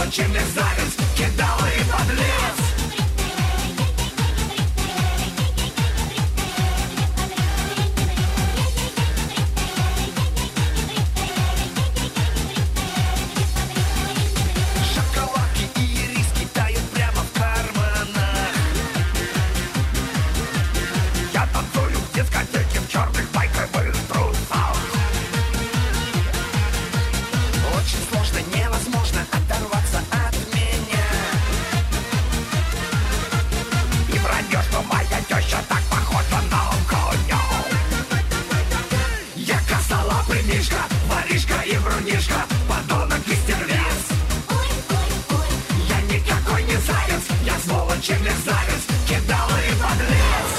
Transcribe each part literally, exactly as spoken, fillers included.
сволочь и мерзавец, кидала и подлец. Шоколадки и ириски тают прямо в карманах. Я танцую в дискотеке в черных байковых трусах. Очень сложно, невозможно оторваться от меня. И вранье, что моя теща так похожа на коня. Я косолапый мишка, воришка и врунишка, подонок и стервец. Я никакой не заяц, я сволочь и мерзавец, кидала и подлец.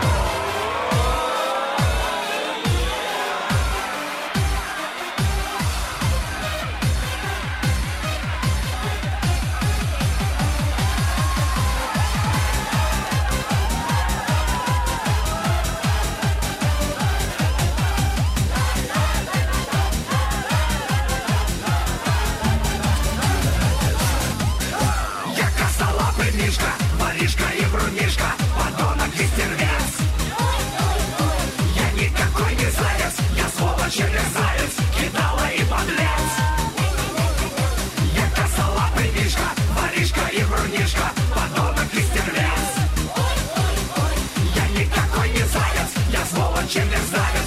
Я косолапый мишка, воришка и врунишка, подонок и стервец. Я никакой не заяц, я сволочь и мерзавец, кидала и подлец. Я косолапый мишка, воришка и врунишка, подонок и стервец. Я никакой не заяц, я сволочь и мерзавец.